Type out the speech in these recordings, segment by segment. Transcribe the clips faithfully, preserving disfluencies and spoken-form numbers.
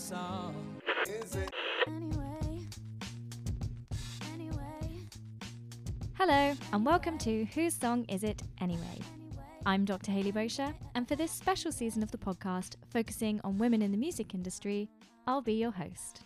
song is it? Anyway, anyway, Hello, and welcome to Whose Song Is It Anyway? I'm Doctor Hayley Bosher, and for this special season of the podcast, focusing on women in the music industry, I'll be your host.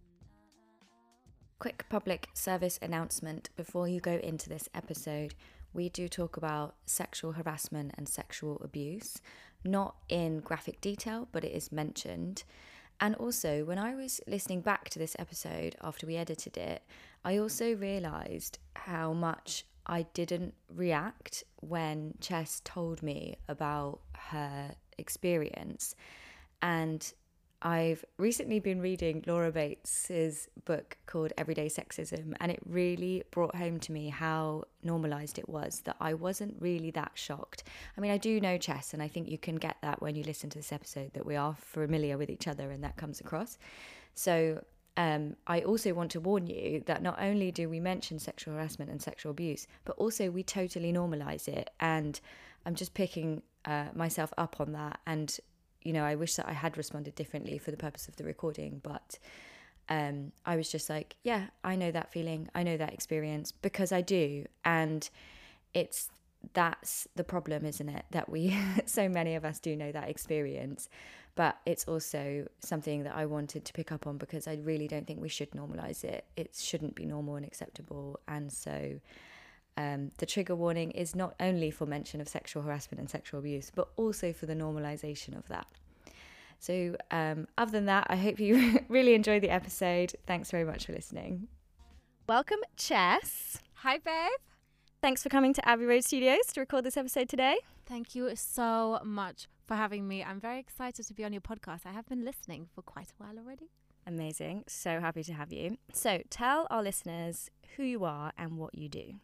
Quick public service announcement before you go into this episode. We do talk about sexual harassment and sexual abuse, not in graphic detail, but it is mentioned. And also, when I was listening back to this episode after we edited it, I also realised how much I didn't react when Chess told me about her experience. And I've recently been reading Laura Bates's book called Everyday Sexism, and it really brought home to me how normalised it was, that I wasn't really that shocked. I mean, I do know Chess, and I think you can get that when you listen to this episode, that we are familiar with each other and that comes across. So um, I also want to warn you that not only do we mention sexual harassment and sexual abuse, but also we totally normalise it. And I'm just picking uh, myself up on that, and you know, I wish that I had responded differently for the purpose of the recording, but um, I was just like, yeah, I know that feeling, I know that experience, because I do. And it's, that's the problem, isn't it? That we, so many of us do know that experience, but it's also something that I wanted to pick up on because I really don't think we should normalise it. It shouldn't be normal and acceptable. And so Um, the trigger warning is not only for mention of sexual harassment and sexual abuse, but also for the normalisation of that. So um, other than that, I hope you really enjoyed the episode. Thanks very much for listening. Welcome, Chess. Hi, babe. Thanks for coming to Abbey Road Studios to record this episode today. Thank you so much for having me. I'm very excited to be on your podcast. I have been listening for quite a while already. Amazing. So happy to have you. So tell our listeners who you are and what you do.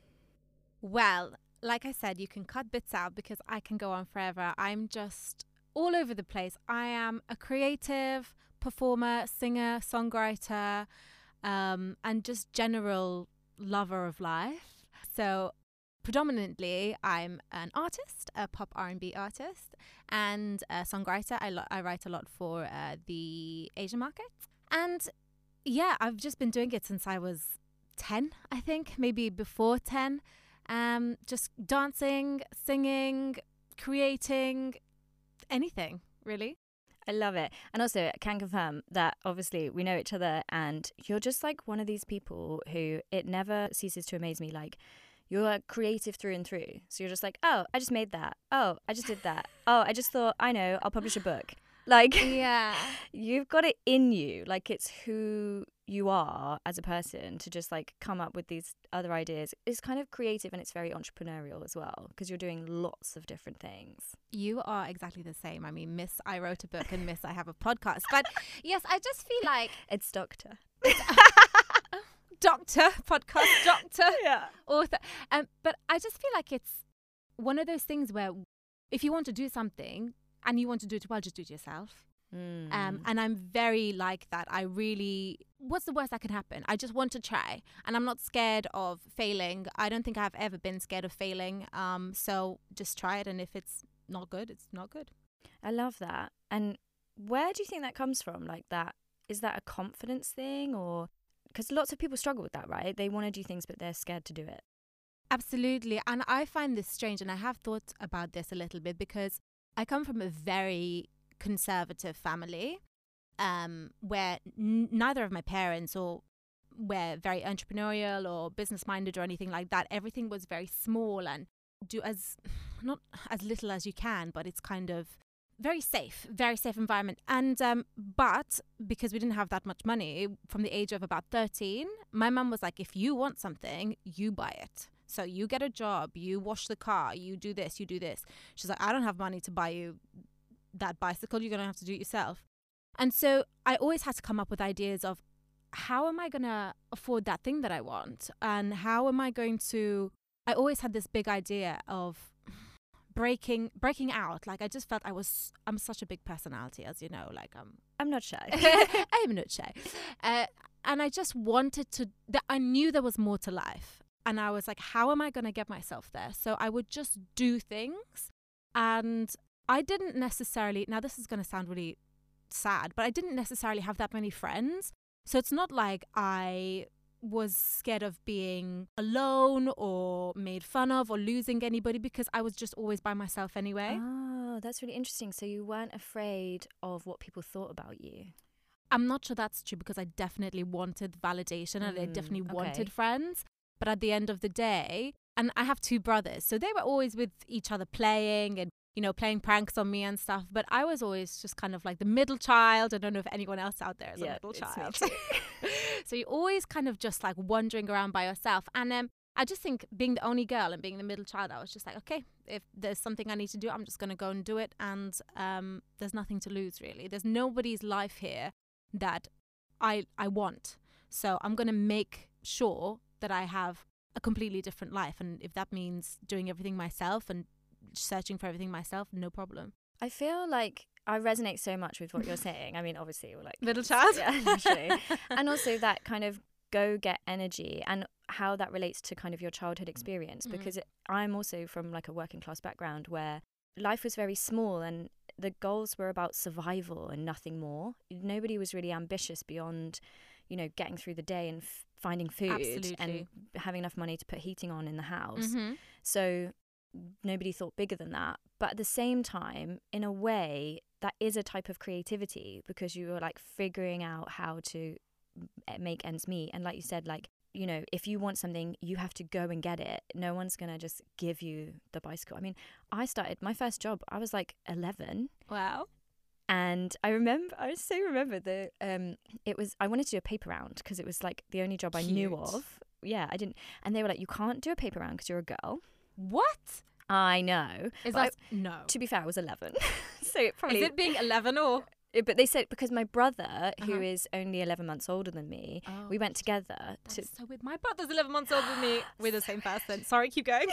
Well, like I said, you can cut bits out because I can go on forever. I'm just all over the place. I am a creative performer, singer, songwriter, um, and just general lover of life. So predominantly, I'm an artist, a pop R and B artist, and a songwriter. I, lo- I write a lot for uh, the Asian market. And yeah, I've just been doing it since I was ten, I think, maybe before ten. Um, just dancing, singing, creating, anything, really. I love it. And also, I can confirm that obviously we know each other, and you're just like one of these people who it never ceases to amaze me. Like, you're creative through and through. So you're just like, oh, I just made that. Oh, I just did that. Oh, I just thought, I know, I'll publish a book. Like, Yeah. you've got it in you. Like, it's who you are as a person to just like come up with these other ideas. It's kind of creative and it's very entrepreneurial as well because you're doing lots of different things. You are exactly the same. I mean, Miss, I wrote a book and Miss, I have a podcast. But yes, I just feel like It's Doctor. doctor, podcast doctor, Yeah. author. Um, but I just feel like it's one of those things where if you want to do something and you want to do it well, just do it yourself. Mm. Um, and I'm very like that. I really, what's the worst that can happen? I just want to try. And I'm not scared of failing. I don't think I've ever been scared of failing. Um, so just try it. And if it's not good, it's not good. I love that. And where do you think that comes from? Like that, is that a confidence thing, or because lots of people struggle with that, right? They want to do things, but they're scared to do it. Absolutely. And I find this strange. And I have thought about this a little bit because I come from a very conservative family um, where n- neither of my parents or were very entrepreneurial or business minded or anything like that. Everything was very small and do as not as little as you can, but it's kind of very safe, very safe environment. And um, but because we didn't have that much money from the age of about thirteen, my mum was like, if you want something, you buy it. So you get a job, you wash the car, you do this, you do this. She's like, I don't have money to buy you that bicycle, you're going to have to do it yourself. And so I always had to come up with ideas of how am I going to afford that thing that I want? And how am I going to, I always had this big idea of breaking breaking out. Like I just felt I was, I'm such a big personality, as you know, like I'm, I'm not shy. I'm not shy. Uh, and I just wanted to, that I knew there was more to life. And I was like, how am I going to get myself there? So I would just do things. And I didn't necessarily, now this is going to sound really sad, but I didn't necessarily have that many friends. So it's not like I was scared of being alone or made fun of or losing anybody, because I was just always by myself anyway. Oh, that's really interesting. So you weren't afraid of what people thought about you? I'm not sure that's true, because I definitely wanted validation and I Mm, definitely okay. wanted friends. But at the end of the day, and I have two brothers, so they were always with each other playing and, you know, playing pranks on me and stuff. But I was always just kind of like the middle child. I don't know if anyone else out there is Yeah, a middle it's me child. too. So you're always kind of just like wandering around by yourself. And um, I just think being the only girl and being the middle child, I was just like, okay, if there's something I need to do, I'm just going to go and do it. And um, there's nothing to lose, really. There's nobody's life here that I I want. So I'm going to make sure that I have a completely different life. And if that means doing everything myself and searching for everything myself, no problem. I feel like I resonate so much with what you're saying. I mean, obviously, we're like Middle child? Yeah, literally. And also that kind of go-get energy and how that relates to kind of your childhood experience. Mhm. Because it, I'm also from like a working class background where life was very small and the goals were about survival and nothing more. Nobody was really ambitious beyond, you know, getting through the day and f- finding food Absolutely. and having enough money to put heating on in the house. Mhm. So nobody thought bigger than that. But at the same time, in a way, that is a type of creativity because you are like figuring out how to m- make ends meet. And like you said, like, you know, if you want something, you have to go and get it. No one's going to just give you the bicycle. I mean, I started my first job, I was like eleven. Wow. And I remember, I so remember the, um, it was, I wanted to do a paper round because it was like the only job I knew Cute. of. Yeah, I didn't. And they were like, you can't do a paper round because you're a girl. What? I know. Is But I- that no? to be fair, I was eleven. So it probably, Is it being eleven or? it- but they said because my brother, who Uh-huh. is only eleven months older than me, Oh, we went together That's to, so weird. My brother's eleven months older than me. We're the same person. Sorry, keep going.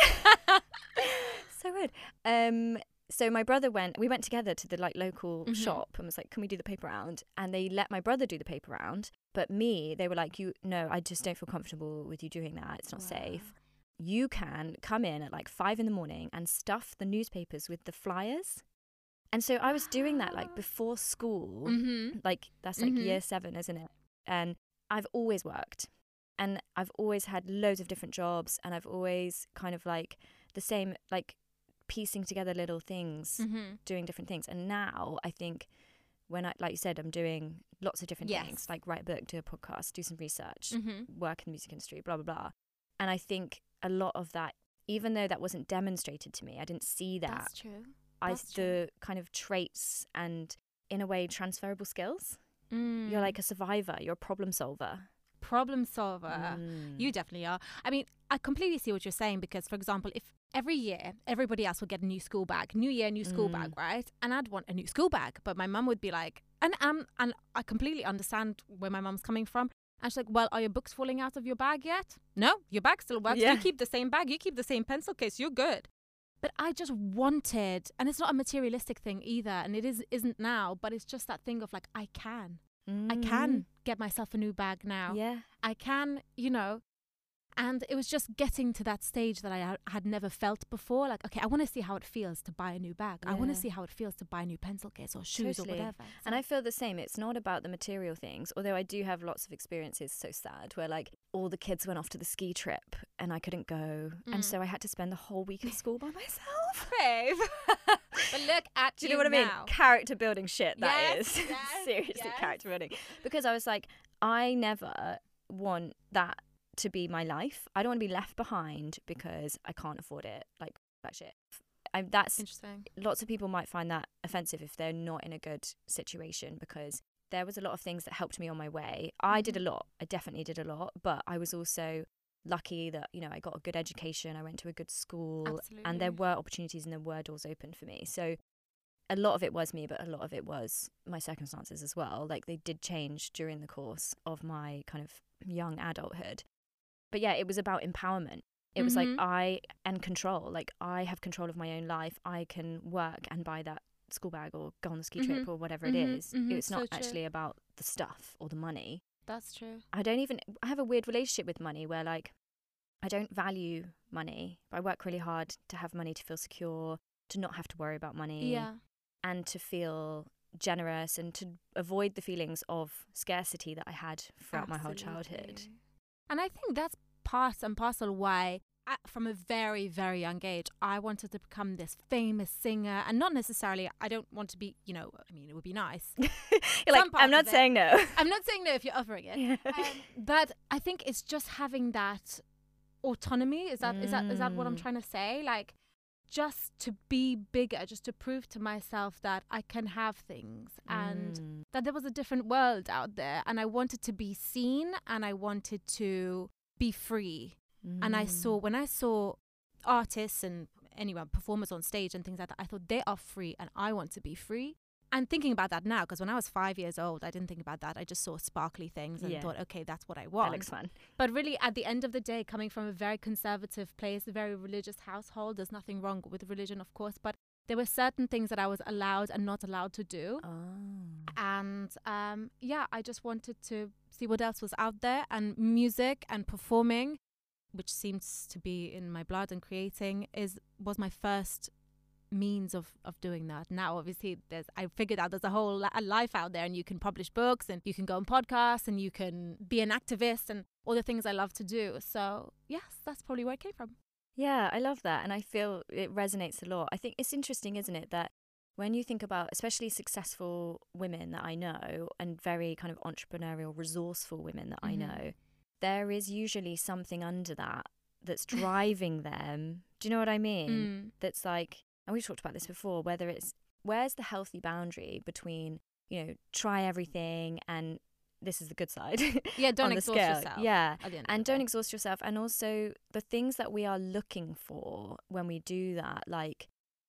so weird. Um, so my brother went, we went together to the like local Mhm. shop and was like, can we do the paper round? And they let my brother do the paper round. But me, they were like, you, no, I just don't feel comfortable with you doing that. It's not safe. You can come in at like five in the morning and stuff the newspapers with the flyers. And so I was doing that like before school. Mm-hmm. Like that's like Mhm. year seven, isn't it? And I've always worked and I've always had loads of different jobs and I've always kind of like the same, like piecing together little things, Mm-hmm. doing different things. And now I think when I, like you said, I'm doing lots of different Yes. things, like write a book, do a podcast, do some research, Mm-hmm. work in the music industry, blah, blah, blah. And I think a lot of that, even though that wasn't demonstrated to me, I didn't see that. That's true. I that's true. the kind of traits and in a way transferable skills. Mm. You're like a survivor, you're a problem solver. problem solver. Mm. You definitely are. I mean, I completely see what you're saying because, for example, if every year everybody else would get a new school bag, new year, new school Mm. bag, right? And I'd want a new school bag, but my mum would be like, and um, and I completely understand where my mum's coming from. And she's like, well, are your books falling out of your bag yet? No, your bag still works. Yeah. You keep the same bag. You keep the same pencil case. You're good. But I just wanted, and it's not a materialistic thing either, and it is isn't now. But it's just that thing of like, I can, I can get myself a new bag now. Mm. Yeah. I can, you know, and it was just getting to that stage that I ha- had never felt before. Like, okay, I want to see how it feels to buy a new bag. I want Yeah. to see how it feels to buy a new pencil case or shoes Totally. or whatever. And I feel the same. It's not about the material things, although I do have lots of experiences, so sad, where like all the kids went off to the ski trip and I couldn't go. Mm. And so I had to spend the whole week at school by myself. Babe. But look at Do you know what I mean? now. Character building shit, that Yes, is. yes, Seriously, yes. character building. Because I was like, I never want that to be my life. I don't want to be left behind because I can't afford it. Like, that shit. I, that's Interesting. lots of people might find that offensive if they're not in a good situation because there was a lot of things that helped me on my way. I did a lot. I definitely did a lot, but I was also lucky that, you know, I got a good education. I went to a good school and there Absolutely. were opportunities and there were doors open for me. So a lot of it was me, but a lot of it was my circumstances as well. Like they did change during the course of my kind of young adulthood. But yeah, it was about empowerment. It was like Mhm. I and control. Like I have control of my own life. I can work and buy that school bag or go on the ski trip Mhm. or whatever Mhm. it is. Mhm. It's not So true. actually about the stuff or the money. That's true. I don't even I have a weird relationship with money where like I don't value money, but I work really hard to have money to feel secure, to not have to worry about money Yeah. and to feel generous and to avoid the feelings of scarcity that I had throughout my whole childhood. Absolutely. And I think that's part and parcel why I, from a very, very young age, I wanted to become this famous singer. And not necessarily, I don't want to be, you know, I mean, it would be nice. You're like, Some parts I'm not of it. saying no. I'm not saying no if you're offering it. Yeah. Um, but I think it's just having that autonomy. Is that is that is that what I'm Mm. trying to say? Like, just to be bigger, just to prove to myself that I can have things and Mm. that there was a different world out there. And I wanted to be seen and I wanted to be free. And I saw, when I saw artists and anyone, performers on stage and things like that, I thought they are free and I want to be free. And thinking about that now, because when I was five years old, I didn't think about that. I just saw sparkly things and Yeah. thought, okay, that's what I That want. looks fun. But really, at the end of the day, coming from a very conservative place, a very religious household, there's nothing wrong with religion, of course, but there were certain things that I was allowed and not allowed to do. Oh. And um, yeah, I just wanted to see what else was out there. And music and performing, which seems to be in my blood, and creating is was my first means of of doing that. Now obviously there's I figured out there's a whole li- a life out there, and you can publish books and you can go on podcasts and you can be an activist and all the things I love to do. So yes, that's probably where it came from. Yeah, I love that. And I feel it resonates a lot. I think it's interesting, isn't it, that when you think about especially successful women that I know and very kind of entrepreneurial, resourceful women that I Mhm. know, there is usually something under that that's driving them. Do you know what I mean? Mm. That's like, and we've talked about this before, whether it's, where's the healthy boundary between, you know, try everything and this is the good side. Yeah, don't on the exhaust scale. yourself. Yeah. at the end of And the don't day. exhaust yourself. And also the things that we are looking for when we do that, like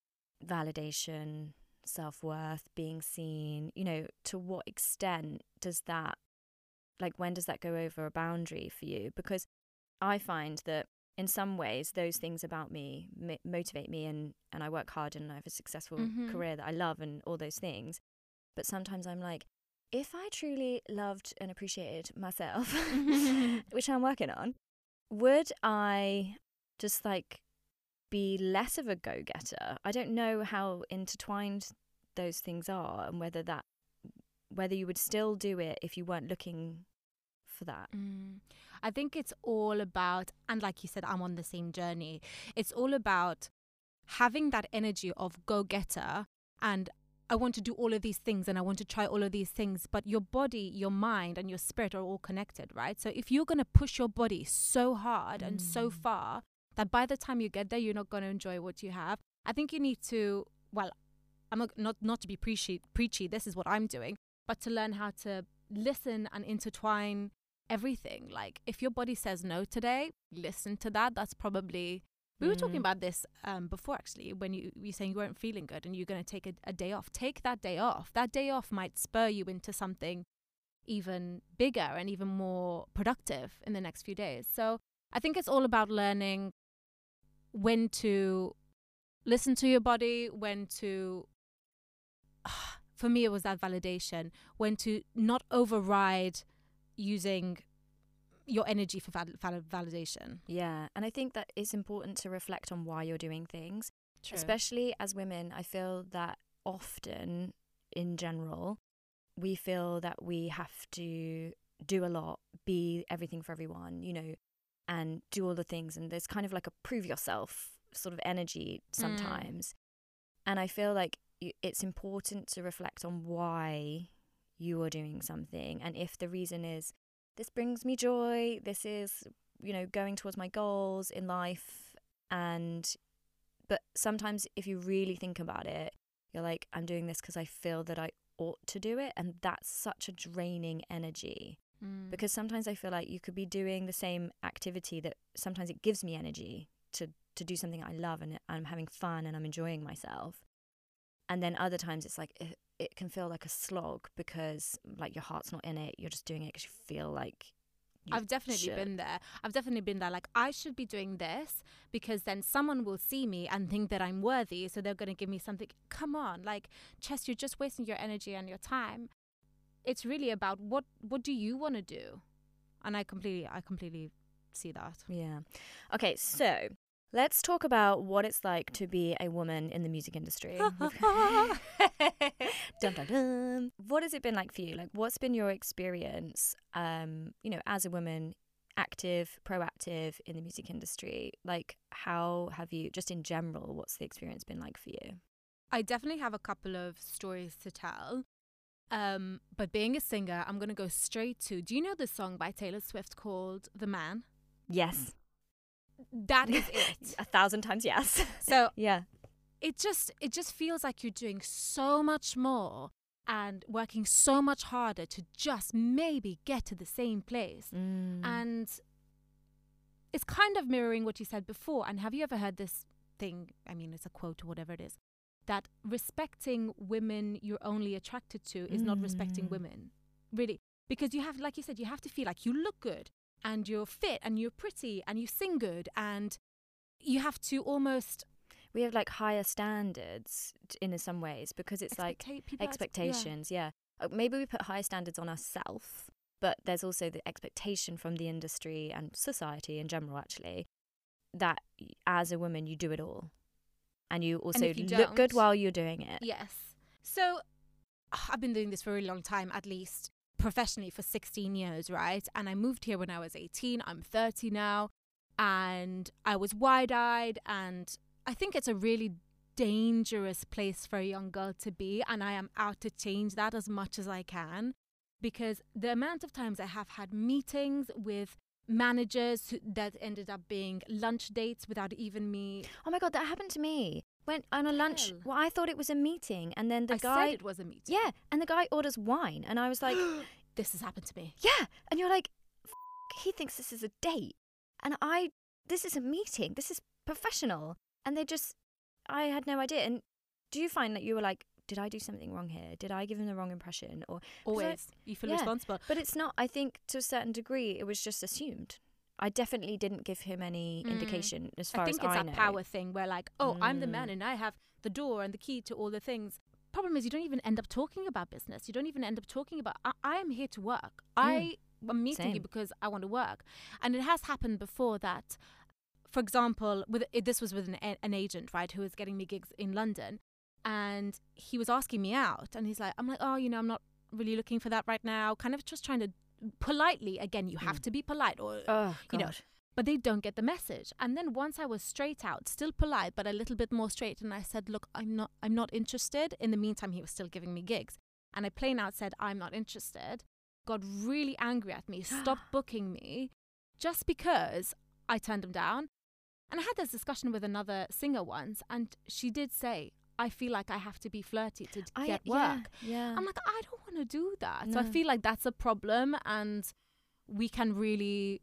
validation, self-worth, being seen, you know, to what extent does that, like, when does that go over a boundary for you? Because I find that in some ways those things about me m- motivate me, and, and I work hard and I have a successful Mhm. career that I love and all those things. But sometimes I'm like, if I truly loved and appreciated myself, which I'm working on, would I just like be less of a go-getter? I don't know how intertwined those things are, and whether that, whether you would still do it if you weren't looking for that. Mm. I think it's all about, and like you said, I'm on the same journey. It's all about having that energy of go-getter, and I want to do all of these things and I want to try all of these things, but your body, your mind and your spirit are all connected, right? So if you're going to push your body so hard and so Mm. far that by the time you get there, you're not going to enjoy what you have, I think you need to, well, I'm not, not, not to be preachy, preachy, this is what I'm doing, but to learn how to listen and intertwine everything. Like if your body says no today, listen to that. That's probably, we were talking Mm. about this um, before actually, when you you saying you weren't feeling good and you're going to take a, a day off. Take that day off. That day off might spur you into something even bigger and even more productive in the next few days. So I think it's all about learning when to listen to your body, when to, for me it was that validation, when to not override using your energy for val- val- validation. Yeah, and I think that it's important to reflect on why you're doing things. True. Especially as women, I feel that often in general, we feel that we have to do a lot, be everything for everyone, you know, and do all the things. And there's kind of like a prove yourself sort of energy sometimes. And I feel like y- it's important to reflect on why you are doing something. And if the reason is, this brings me joy, this is, you know, going towards my goals in life. And, but sometimes if you really think about it, you're like, I'm doing this because I feel that I ought to do it. And that's such a draining energy. Mm. Because sometimes I feel like you could be doing the same activity that sometimes it gives me energy to, to do something I love and I'm having fun and I'm enjoying myself. And then other times it's like, it, it can feel like a slog because like your heart's not in it. You're just doing it because you feel like you I've definitely should. been there. I've definitely been there. Like, I should be doing this because then someone will see me and think that I'm worthy. So they're going to give me something. Come on. Like, Chess, you're just wasting your energy and your time. It's really about what, what do you want to do? And I completely, I completely see that. Yeah. Okay, so Let's talk about what it's like to be a woman in the music industry. Dun, dun, dun. What has it been like for you? Like, what's been your experience, um, you know, as a woman, active, proactive in the music industry? Like, how have you, just in general, what's the experience been like for you? I definitely have a couple of stories to tell. Um, but being a singer, I'm going to go straight to, do you know the song by Taylor Swift called The Man? Yes. That is it. A thousand times yes. So yeah. it just it just feels like you're doing so much more and working so much harder to just maybe get to the same place. Mm. And it's kind of mirroring what you said before. And have you ever heard this thing? I mean, it's a quote or whatever it is. That respecting women you're only attracted to is Mm. not respecting women. Really. Because you have, like you said, you have to feel like you look good and you're fit and you're pretty and you sing good, and you have to almost... We have like higher standards t- in some ways because it's like expectate people out- expectations. Yeah. Uh, Maybe we put higher standards on ourselves, but there's also the expectation from the industry and society in general, actually, that y- as a woman, you do it all. And you also if you look good don't- while you're doing it. Yes. So I've been doing this for a really long time, at least professionally for sixteen years, right? And I moved here when I was eighteen. I'm thirty now. And I was wide-eyed. And I think it's a really dangerous place for a young girl to be. And I am out to change that as much as I can. Because the amount of times I have had meetings with managers who, that ended up being lunch dates without even me. Oh my God, that happened to me. Went on a lunch. Hell. Well, I thought it was a meeting. And then the I guy. said it was a meeting. Yeah. And the guy orders wine. And I was like, This has happened to me. yeah. And you're like, F- he thinks this is a date. And I, this is a meeting. This is professional. And they just, I had no idea. And do you find that you were like, did I do something wrong here? Did I give him the wrong impression? Or Always. You feel yeah. responsible. But it's not, I think to a certain degree, it was just assumed. I definitely didn't give him any Mm. indication as far I think as it's I that know. power thing where like, oh, I'm the man Mm. and I have the door and the key to all the things. Problem is you don't even end up talking about business. You don't even end up talking about, I, I am here to work. I am meeting you Same. because I want to work. And it has happened before that, for example, with it, this was with an, a- an agent, right, who was getting me gigs in London. And he was asking me out. And he's like, I'm like, oh, you know, I'm not really looking for that right now. Kind of just trying to politely, again, you have Mm. to be polite or, Oh, you know, God. but they don't get the message. And then once I was straight out, still polite, but a little bit more straight, and I said, look, I'm not I'm not interested. In the meantime, he was still giving me gigs. And I plain out said, I'm not interested. Got really angry at me, stopped booking me just because I turned him down. And I had this discussion with another singer once, and she did say, I feel like I have to be flirty to I- get yeah, work. Yeah. I'm like, I don't want to do that. So I No. feel like that's a problem, and we can really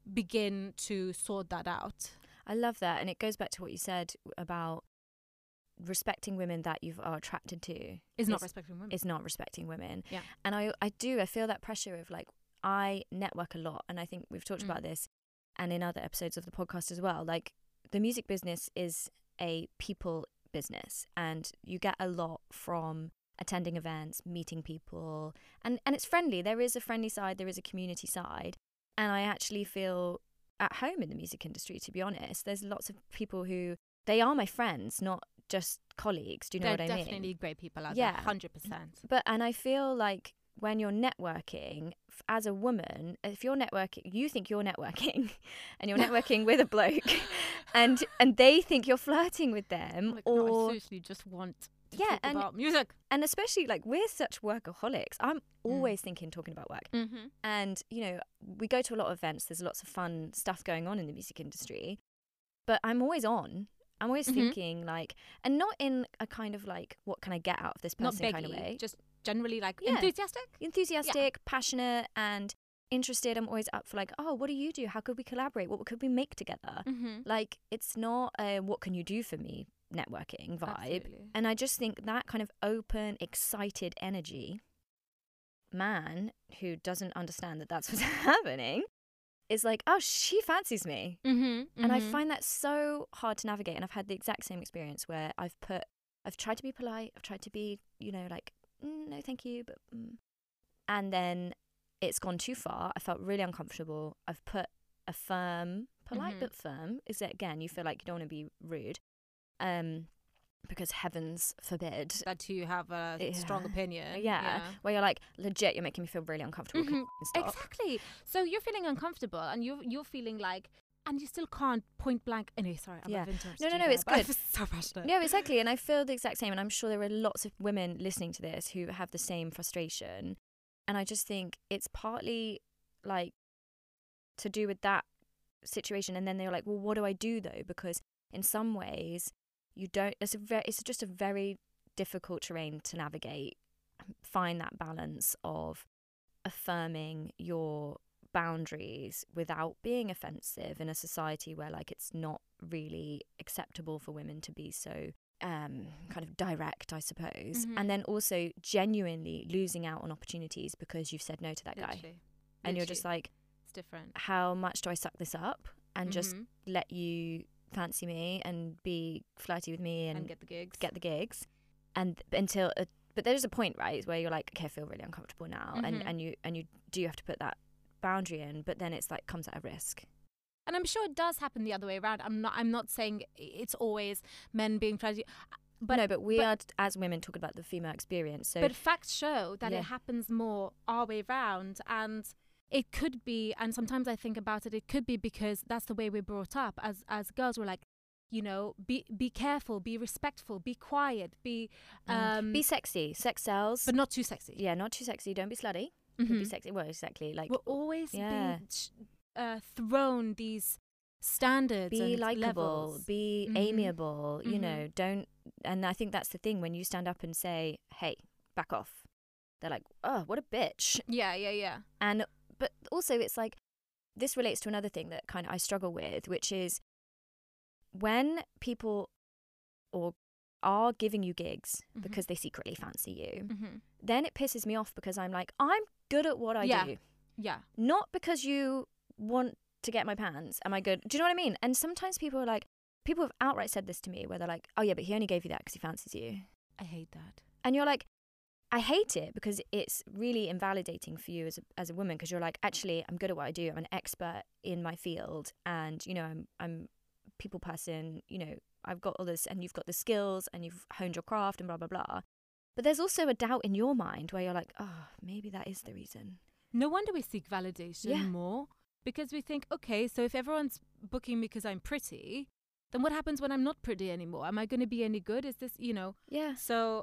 begin to sort that out. I love that. And it goes back to what you said about respecting women that you are attracted to Is not It's- respecting women. is not respecting women. Yeah. And I, I do, I feel that pressure of like, I network a lot. And I think we've talked Mm. about this and in other episodes of the podcast as well. Like, the music business is a people business, and you get a lot from attending events, meeting people, and, and it's friendly. There is a friendly side, there is a community side. And I actually feel at home in the music industry, to be honest. There's lots of people who, they are my friends, not just colleagues. Do you know There what are I mean? definitely great people out Yeah. there, one hundred percent. But, and I feel like when you're networking, f- as a woman, if you're networking, you think you're networking and you're networking with a bloke and and they think you're flirting with them, Like, no, I or, seriously just want to Yeah, talk and- about music. and especially like we're such workaholics. I'm Mm. always thinking, talking about work. Mm-hmm. And, you know, we go to a lot of events. There's lots of fun stuff going on in the music industry. But I'm always on. I'm always Mhm. thinking like, and not in a kind of like, what can I get out of this Not person beggy, kind of way. just generally like Yeah. enthusiastic. Enthusiastic, passionate, and interested. I'm always up for like, oh, what do you do? How could we collaborate? What could we make together? Mm-hmm. Like, it's not a what can you do for me networking vibe. Absolutely. And I just think that kind of open, excited energy, man who doesn't understand that that's what's happening, is like, oh, she fancies me. Mm-hmm. And I find that so hard to navigate. And I've had the exact same experience where I've put, I've tried to be polite. I've tried to be, you know, like, mm, no, thank you. But, mm. And then it's gone too far. I felt really uncomfortable. I've put a firm polite Mhm. but firm. Is that, again, you feel like you don't want to be rude. Um, because heavens forbid. That you have a Yeah. strong opinion. Yeah, where you're like, legit, you're making me feel really uncomfortable. Can you Mhm. f***ing stop? Exactly. So you're feeling uncomfortable, and you're you're feeling like, and you still can't point blank. Anyway, sorry, I'm Yeah. I've interrupted No, no, you no, there, it's but good. I'm so passionate. Yeah, exactly. And I feel the exact same. And I'm sure there are lots of women listening to this who have the same frustration. And I just think it's partly like to do with that situation. And then they're like, well, what do I do though? Because in some ways, you don't, it's, a very, it's just a very difficult terrain to navigate. Find that balance of affirming your boundaries without being offensive in a society where like it's not really acceptable for women to be so um kind of direct, I suppose. Mhm. And then also genuinely losing out on opportunities because you've said no to that guy. Literally. And you're just Literally. like, It's different. how much do I suck this up and just Mhm. let you fancy me and be flirty with me and, and get the gigs. get the gigs? And until uh, but there's a point, right, where you're like, okay, I feel really uncomfortable now. Mhm. and and you and you do have to put that boundary in, but then it's like comes at a risk. And I'm sure it does happen the other way around. I'm not. I'm not saying it's always men being flirty. But no, but we but- are as women talking about the female experience. So But facts show that Yeah. it happens more our way round, and it could be. And sometimes I think about it. It could be because that's the way we're brought up. As as girls, we're like, you know, be be careful, be respectful, be quiet, be um, be sexy. Sex sells. but not too sexy. yeah, not too sexy. Don't be slutty. But Mhm. be sexy. Well, exactly. Like, We're always Yeah. being sh- uh, thrown these standards. be and likable. levels. Be Mhm. amiable. You Mhm. know, don't. And I think that's the thing when you stand up and say, "Hey, back off." They're like, "Oh, what a bitch." Yeah, yeah, yeah. And but also it's like this relates to another thing that kind of I struggle with, which is when people or are giving you gigs Mhm. because they secretly fancy you, Mm-hmm. then it pisses me off because I'm like, I'm good at what I Yeah. do, Yeah. not because you want to get my pants. Am I good? Do you know what I mean? And sometimes people are like, people have outright said this to me where they're like, oh yeah, but he only gave you that because he fancies you. I hate that. And you're like, I hate it because it's really invalidating for you as a, as a woman, because you're like, actually, I'm good at what I do. I'm an expert in my field, and you know, I'm I'm a people person. You know, I've got all this, and you've got the skills, and you've honed your craft, and blah blah blah. But there's also a doubt in your mind where you're like, oh, maybe that is the reason. No wonder we seek validation Yeah. more, because we think, okay, so if everyone's booking me because I'm pretty, then what happens when I'm not pretty anymore? Am I going to be any good? Is this, you know? Yeah. So,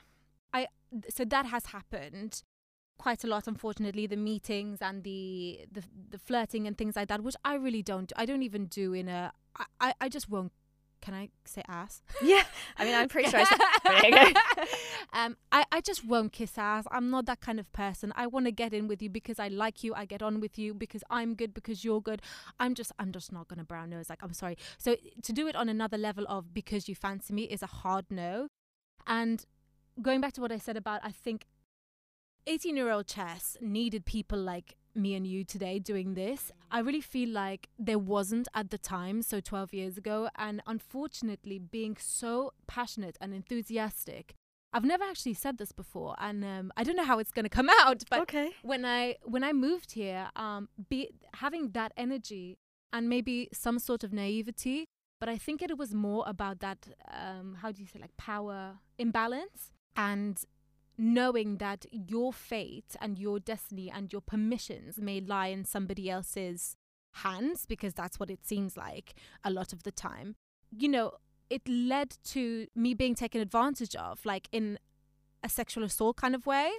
I so that has happened quite a lot, unfortunately. The meetings and the the the flirting and things like that, which I really don't. I don't even do in a. I I, I just won't. Can I say ass? Yeah. I mean, I'm pretty sure I said. There you go. um, I, I just won't kiss ass. I'm not that kind of person. I want to get in with you because I like you. I get on with you because I'm good, because you're good. I'm just I'm just not gonna brown nose. Like, I'm sorry. So to do it on another level of because you fancy me is a hard no. And going back to what I said about, I think eighteen year old Chess needed people like me and you today doing this. I really feel like there wasn't at the time, so twelve years ago. And unfortunately, being so passionate and enthusiastic, I've never actually said this before, and um, I don't know how it's going to come out, but Okay. when I when I moved here, um, be having that energy and maybe some sort of naivety, but I think it was more about that, um, how do you say, like power imbalance, and knowing that your fate and your destiny and your permissions may lie in somebody else's hands, because that's what it seems like a lot of the time. You know, it led to me being taken advantage of, like in a sexual assault kind of way.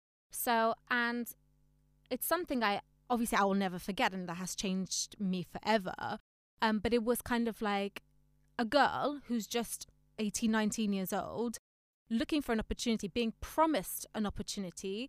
So, and it's something I, obviously I will never forget, and that has changed me forever. Um, but it was kind of like a girl who's just eighteen, nineteen years old, looking for an opportunity, being promised an opportunity.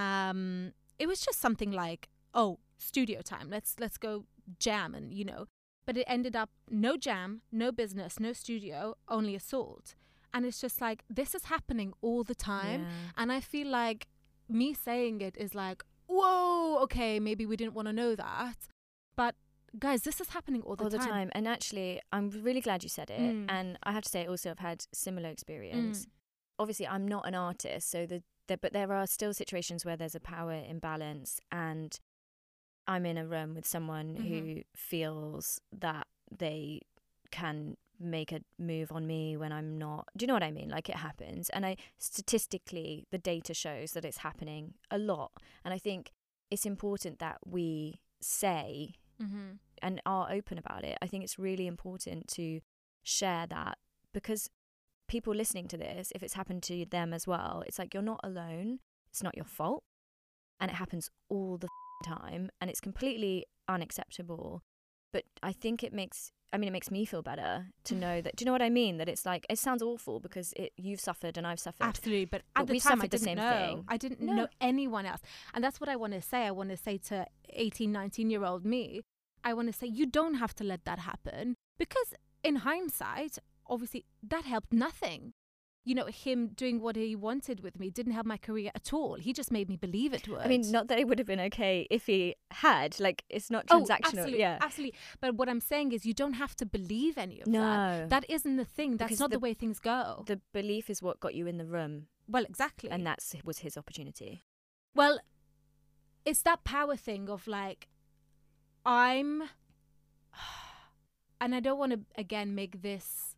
Um, it was just something like, oh, studio time, let's let's go jam, and you know. But it ended up no jam, no business, no studio, only assault. And it's just like, this is happening all the time. Yeah. And I feel like me saying it is like, whoa, okay, maybe we didn't want to know that. But guys, this is happening all the all time. the time. And actually, I'm really glad you said it. Mm. And I have to say, also, I've had similar experience. Mm. Obviously, I'm not an artist, so the, the but there are still situations where there's a power imbalance, and I'm in a room with someone Mhm. who feels that they can make a move on me when I'm not. Do you know what I mean? Like, it happens. And I statistically, the data shows that it's happening a lot. And I think it's important that we say Mm-hmm. and are open about it. I think it's really important to share that, because people listening to this, if it's happened to them as well, it's like, you're not alone. It's not your fault. And it happens all the time. And it's completely unacceptable. But I think it makes, I mean, it makes me feel better to know that, do you know what I mean? That it's like, it sounds awful because it you've suffered and I've suffered. Absolutely, but, But at the we time I suffered the didn't same know. thing. I didn't No. know anyone else. And that's what I want to say. I want to say to eighteen, nineteen-year-old me, I want to say, you don't have to let that happen. Because in hindsight, obviously, that helped nothing. You know, him doing what he wanted with me didn't help my career at all. He just made me believe it would. I mean, not that it would have been okay if he had. Like, it's not Oh, transactional. absolutely, yeah. absolutely. But what I'm saying is, you don't have to believe any of No. that. That isn't the thing. That's Because not the, the- way things go. The belief is what got you in the room. Well, exactly. And that was his opportunity. Well, it's that power thing of like, I'm, and I don't want to again make this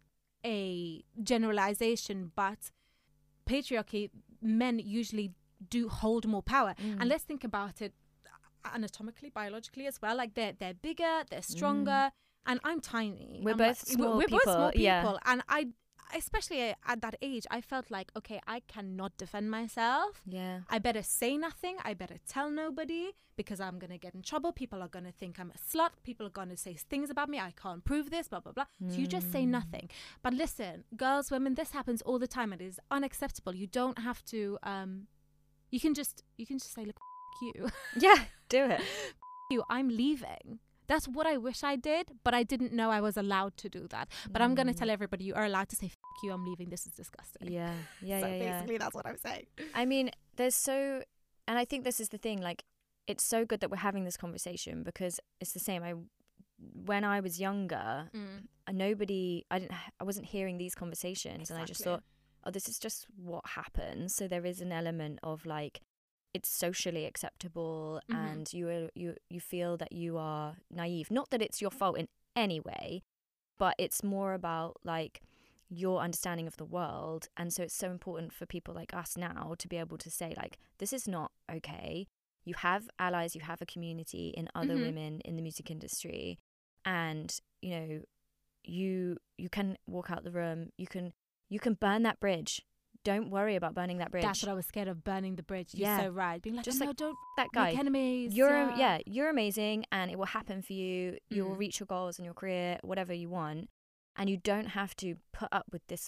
a generalization, but patriarchy, men usually do hold more power. Mm. And let's think about it anatomically, biologically as well. Like they're they're bigger, they're stronger, and I'm tiny. We're I'm both like, small we're people, both small people, yeah. and I. Especially at that age, I felt like, okay, I cannot defend myself. Yeah. I better say nothing. I better tell nobody because I'm going to get in trouble. People are going to think I'm a slut. People are going to say things about me. I can't prove this, blah, blah, blah. So you just say nothing. But listen, girls, women, this happens all the time. It is unacceptable. You don't have to, um, you can just, you can just say, look, f- you. Yeah, do it. you, I'm leaving. That's what I wish I did, but I didn't know I was allowed to do that. But I'm going to tell everybody, you are allowed to say, f- you, I'm leaving. This is disgusting. Yeah, yeah, so yeah, yeah. basically that's what I'm saying. I mean, there's so, and I think this is the thing, like, it's so good that we're having this conversation because it's the same. I, when I was younger, Mm. nobody, I didn't, I wasn't hearing these conversations, and I just Exactly. thought, oh, this is just what happens. So there is an element of like, it's socially acceptable, Mhm. and you are, you you feel that you are naive. Not that it's your fault in any way, but it's more about like your understanding of the world. And so it's so important for people like us now to be able to say like, this is not okay. You have allies, you have a community in other Mhm. women in the music industry, and you know, you you can walk out the room. You can you can burn that bridge. Don't worry about burning that bridge. That's what I was scared of, burning the bridge. You're Yeah. so right. Being like, Just oh, no, like, don't that guy. make enemies. You're yeah. yeah, you're amazing, and it will happen for you. You will Mm. reach your goals in your career, whatever you want, and you don't have to put up with this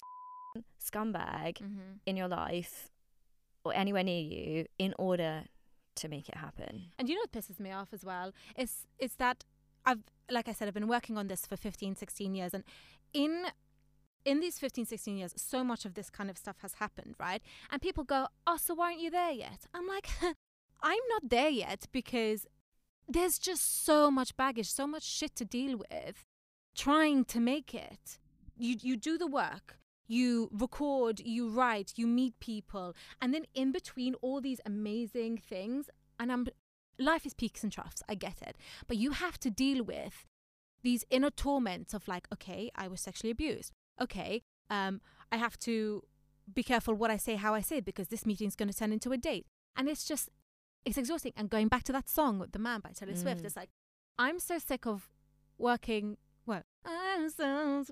scumbag Mhm. in your life or anywhere near you in order to make it happen. And you know what pisses me off as well? It's, it's that I've, like I said, I've been working on this for fifteen, sixteen years. And in in these fifteen, sixteen years, so much of this kind of stuff has happened, right? And people go, oh, so why aren't you there yet? I'm like, I'm not there yet because there's just so much baggage, so much shit to deal with trying to make it. You you do the work, you record, you write, you meet people, and then in between all these amazing things, and I'm life is peaks and troughs, I get it, but you have to deal with these inner torments of like, okay, I was sexually abused. Okay, um, I have to be careful what I say, how I say it, because this meeting is going to turn into a date. And it's just, it's exhausting. And going back to that song with The Man by Taylor Swift, Mm. it's like, I'm so sick of working, well, I'm so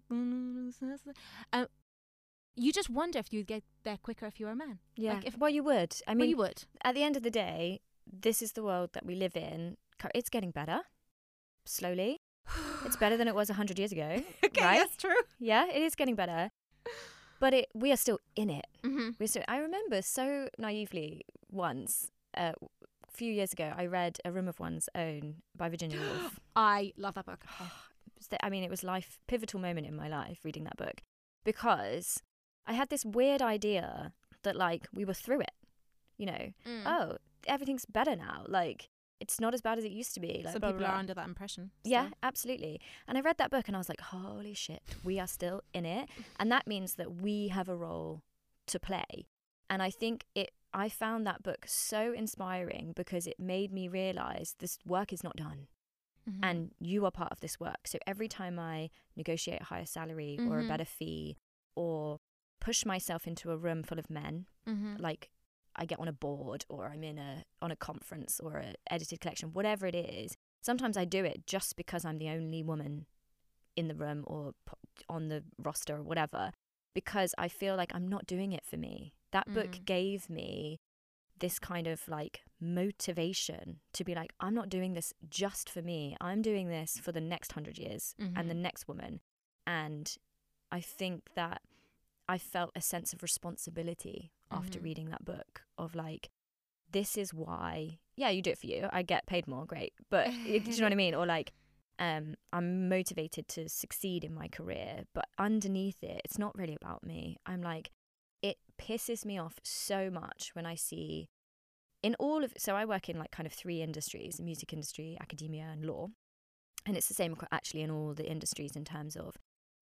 um, you just wonder if you'd get there quicker if you were a man. Yeah. Like if, well, you would. I well, mean, you would. at the end of the day, this is the world that we live in. Cu- It's getting better, slowly. It's better than it was one hundred years ago, Okay, right? that's true. Yeah, it is getting better. But it, we are still in it. Mm-hmm. We're still, I remember so naively once, uh, a few years ago, I read A Room of One's Own by Virginia Woolf. I love that book. I mean, it was life pivotal moment in my life reading that book, because I had this weird idea that like we were through it, you know. Mm. Oh, everything's better now. Like it's not as bad as it used to be. Like, Some blah, people blah, are blah. under that impression. Yeah, still. absolutely. And I read that book and I was like, holy shit, we are still in it. And that means that we have a role to play. And I think it I found that book so inspiring because it made me realize this work is not done. Mm-hmm. And you are part of this work. So every time I negotiate a higher salary Mm-hmm. or a better fee or push myself into a room full of men, Mm-hmm. like I get on a board or I'm in a on a conference or a edited collection, whatever it is, sometimes I do it just because I'm the only woman in the room or on the roster or whatever, because I feel like I'm not doing it for me. That Mm. book gave me this kind of like motivation to be like, I'm not doing this just for me. I'm doing this for the next hundred years Mhm. and the next woman. And I think that I felt a sense of responsibility after Mhm. reading that book of like, this is why, yeah, you do it for you. I get paid more, great. But do you know what I mean? Or like, um, I'm motivated to succeed in my career, but underneath it, it's not really about me. I'm like, it pisses me off so much when I see in all of, so I work in like kind of three industries, the music industry, academia and law. And it's the same acro- actually in all the industries in terms of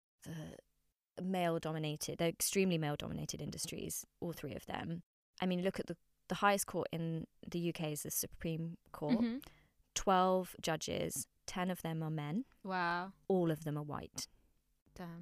the male dominated, they're extremely male dominated industries, all three of them. I mean, look at the, the highest court in the U K is the Supreme Court. Mhm. twelve judges, ten of them are men, Wow. all of them are white. Damn.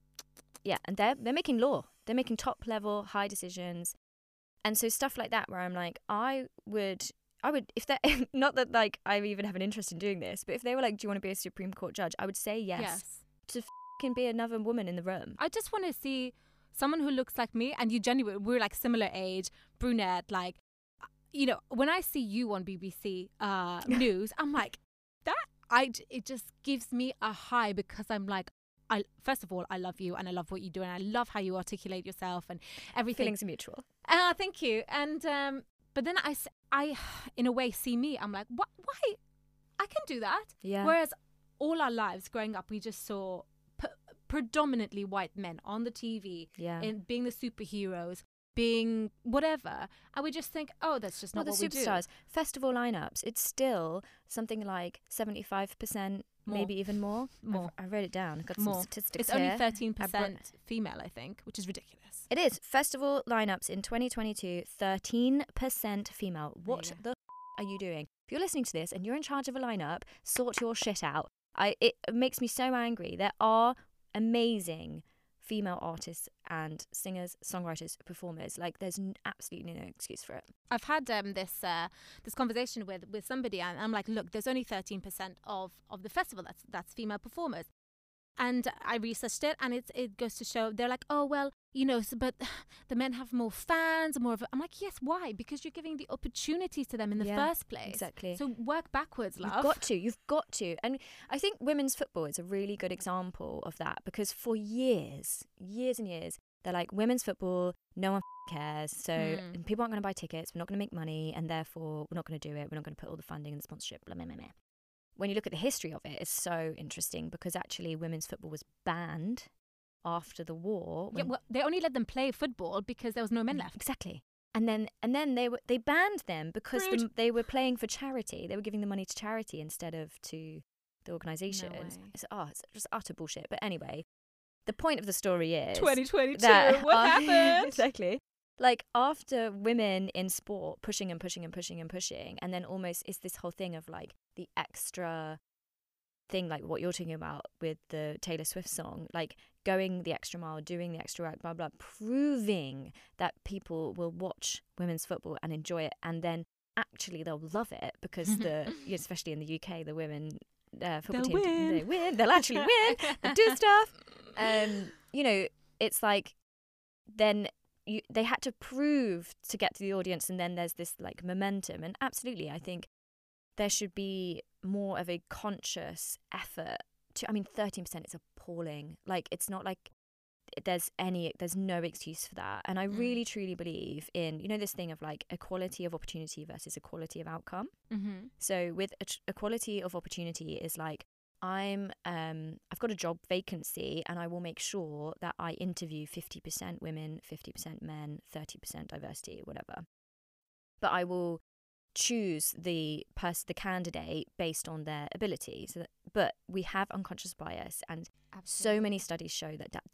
Yeah, and they're they're making law. They're making top level, high decisions. And so stuff like that where I'm like, I would I would if that not that like I even have an interest in doing this, but if they were like, do you want to be a Supreme Court judge? I would say yes. Yes. To f***ing be another woman in the room. I just want to see someone who looks like me, and you genuinely, we're like similar age, brunette, like, you know, when I see you on B B C uh, News, I'm like, that, I, j- it just gives me a high because I'm like, I first of all, I love you and I love what you do and I love how you articulate yourself and everything. Feelings are mutual. Ah, thank you. And, um, but then I, s- I, in a way, see me, I'm like, what, why? I can do that. Yeah. Whereas all our lives growing up, we just saw p- predominantly white men on the T V, Yeah. and being the superheroes, being whatever. I would just think, oh, that's just Well, not the what we do. superstars, festival lineups, it's still something like seventy-five percent, More. maybe even more. More. I've, I wrote it down. I've got More. some statistics It's only here. thirteen I percent brought- female, I think, which is ridiculous. It is. Festival lineups in twenty twenty-two, thirteen percent female. What you the f- are you doing? If you're listening to this and you're in charge of a lineup, sort your shit out. I It makes me so angry. There are amazing female artists and singers, songwriters, performers. Like, there's n- absolutely no excuse for it. I've had um, this uh, this conversation with, with somebody, and I'm like, look, there's only thirteen percent of, of the festival that's that's female performers. And I researched it, and it's, it goes to show, they're like, oh, well, you know, so, but the men have more fans, more of a, I'm like, yes, why? Because you're giving the opportunities to them in the Yeah, first place. exactly. So work backwards, love. You've got to. You've got to. And I think women's football is a really good example of that, because for years, years and years, they're like, women's football, no one f- cares. So Mm. and people aren't going to buy tickets. We're not going to make money. And therefore, we're not going to do it. We're not going to put all the funding and the sponsorship. Blah, blah, blah, blah. When you look at the history of it, it's so interesting because actually women's football was banned after the war. Yeah, when- well, they only let them play football because there was no men left. Exactly. And then and then they were they banned them because the, Rude. they were playing for charity. They were giving the money to charity instead of to the organisations. way. It's, oh, it's just utter bullshit. But anyway, the point of the story is twenty twenty-two, that what uh, happened? exactly. Like, after women in sport pushing and pushing and pushing and pushing, and then almost it's this whole thing of like the extra thing, like what you're talking about with the Taylor Swift song, like going the extra mile, doing the extra work, blah, blah, proving that people will watch women's football and enjoy it. And then actually they'll love it because the, especially in the U K, the women uh, football They'll team, win. they win, they'll actually win, they'll do stuff. Um, you know, it's like, then you, they had to prove to get to the audience, and then there's this like momentum. And absolutely, I think there should be more of a conscious effort to, I mean, thirteen percent is appalling. Like, it's not like there's any, there's no excuse for that. And I Mm. really truly believe in, you know, this thing of like equality of opportunity versus equality of outcome. Mm-hmm. So with a- equality of opportunity is like, I'm um I've got a job vacancy and I will make sure that I interview fifty percent women, fifty percent men, thirty percent diversity, whatever. But I will choose the person, the candidate based on their ability. So that, but we have unconscious bias, and so many studies show that that doesn't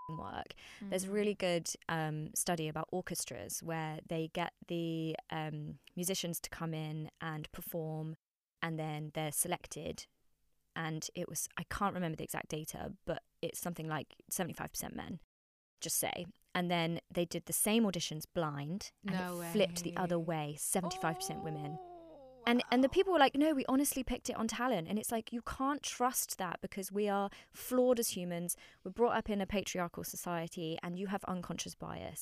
work. There's a really good um, study about orchestras where they get the um, musicians to come in and perform, and then they're selected. And it was, I can't remember the exact data, but it's something like seventy-five percent men, just say. And then they did the same auditions blind, and No it flipped the way. other way, seventy-five percent women. Oh, And and the wow. people were like, no, we honestly picked it on talent. And it's like, you can't trust that because we are flawed as humans. We're brought up in a patriarchal society and you have unconscious bias.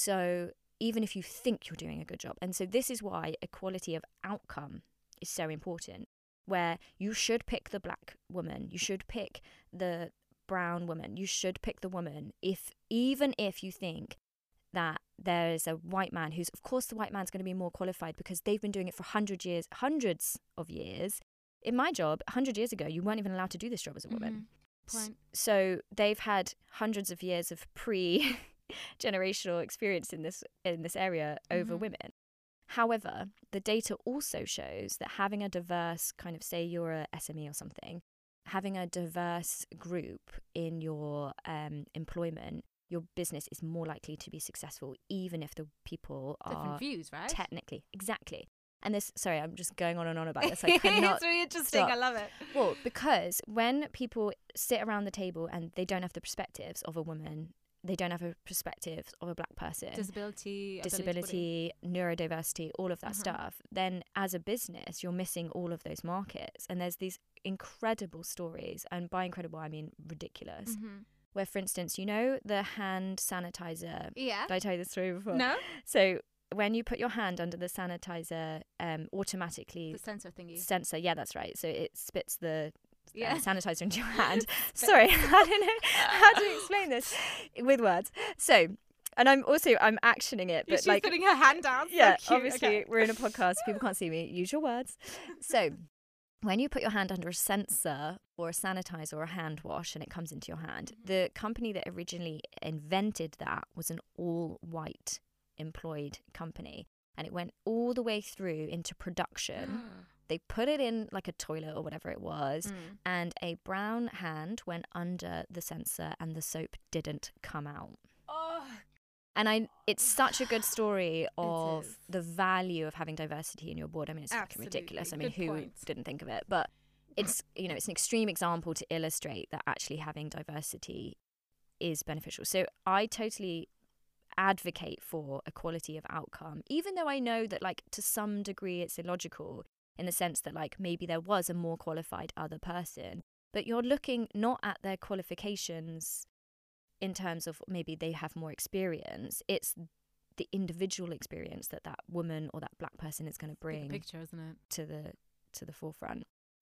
So even if you think you're doing a good job. And so this is why equality of outcome is so important, where you should pick the black woman. You should pick the brown woman. You should pick the woman, if even if you think that there is a white man who's, of course, the white man's going to be more qualified because they've been doing it for hundred years, hundreds of years. In my job, one hundred years ago, you weren't even allowed to do this job as a woman. Mhm. Point. So they've had hundreds of years of pre-generational experience in this in this area over Mhm. women. However, the data also shows that having a diverse kind of, say you're a S M E or something, having a diverse group in your um, employment, your business is more likely to be successful, even if the people Different are views, right? technically, exactly. And this, sorry, I'm just going on and on about this. I cannot It's really interesting. stop. I love it. Well, because when people sit around the table and they don't have the perspectives of a woman, they don't have a perspective of a black person, Disability, ability, disability, neurodiversity, all of that Uh-huh. stuff, then as a business, you're missing all of those markets. And there's these incredible stories, and by incredible, I mean ridiculous, Mhm. where, for instance, you know, the hand sanitizer. Yeah. Did I tell you this story before? No? So when you put your hand under the sanitizer, um, automatically The sensor thingy. sensor, yeah, that's right. So it spits the uh, Yeah. sanitizer into your hand. Sorry, I don't know how to explain this with words. So, and I'm also I'm actioning it, but She's like, putting her hand down. So yeah, cute. obviously Okay. we're in a podcast, people can't see me. Use your words. So, when you put your hand under a sensor or a sanitizer or a hand wash and it comes into your hand, Mm-hmm. the company that originally invented that was an all-white employed company, and it went all the way through into production. They put it in like a toilet or whatever it was, Mm. and a brown hand went under the sensor and the soap didn't come out. Oh, And I, it's such a good story of is. the value of having diversity in your board. I mean, it's fucking Absolutely. ridiculous. I mean, Good who point. didn't think of it? But it's, you know, it's an extreme example to illustrate that actually having diversity is beneficial. So I totally advocate for equality of outcome, even though I know that, like, to some degree it's illogical in the sense that, like, maybe there was a more qualified other person, but you're looking not at their qualifications in terms of maybe they have more experience. It's the individual experience that that woman or that black person is going to big bring picture, isn't it? to the to the forefront.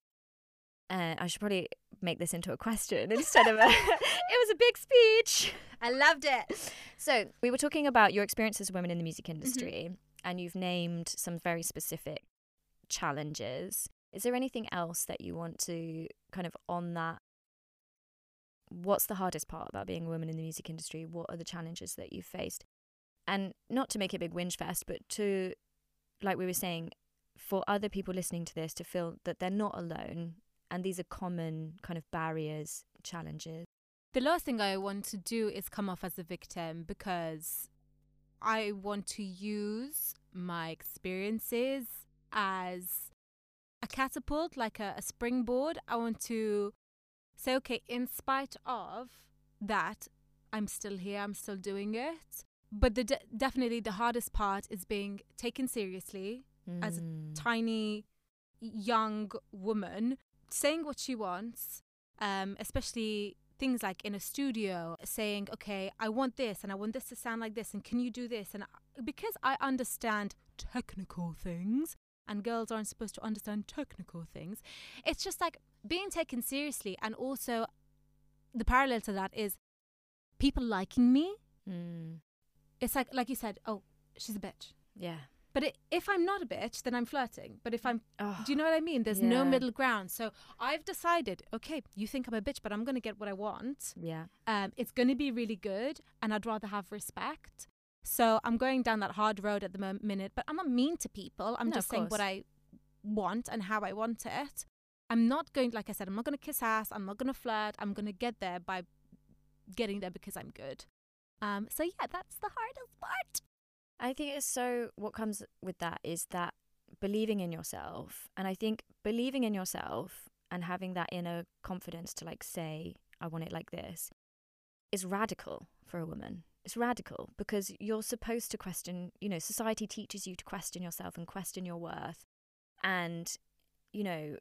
Uh, I should probably make this into a question instead of a. It was a big speech. I loved it. So we were talking about your experience as a woman in the music industry, and you've named some very specific challenges. Is there anything else that you want to kind of on that? What's the hardest part about being a woman in the music industry? What are the challenges that you've faced? And not to make it a big whinge fest, but to, like we were saying, for other people listening to this to feel that they're not alone, and these are common kind of barriers, challenges. The last thing I want to do is come off as a victim, because I want to use my experiences as a catapult, like a, a springboard. I want to say, okay, in spite of that, I'm still here, I'm still doing it. But the de- definitely the hardest part is being taken seriously as a Mm. tiny young woman, saying what she wants, um, especially things like in a studio, saying, okay, I want this and I want this to sound like this, and can you do this? And I, because I understand technical things and girls aren't supposed to understand technical things, it's just like being taken seriously. And also the parallel to that is people liking me. Mm. It's like, like you said, oh, she's a bitch. Yeah. But it, if I'm not a bitch, then I'm flirting. But if I'm, Oh, do you know what I mean? There's no yeah. middle ground. So I've decided, okay, you think I'm a bitch, but I'm going to get what I want. yeah. Um, it's going to be really good, and I'd rather have respect. So I'm going down that hard road at the mo- minute, but I'm not mean to people. I'm No, just of saying what course. I want and how I want it. I'm not going, like I said, I'm not going to kiss ass. I'm not going to flirt. I'm going to get there by getting there because I'm good. Um, so yeah, that's the hardest part. I think it's so, what comes with that is that believing in yourself. And I think believing in yourself and having that inner confidence to like say, I want it like this, is radical for a woman. It's radical because you're supposed to question, you know, society teaches you to question yourself and question your worth. And, you know,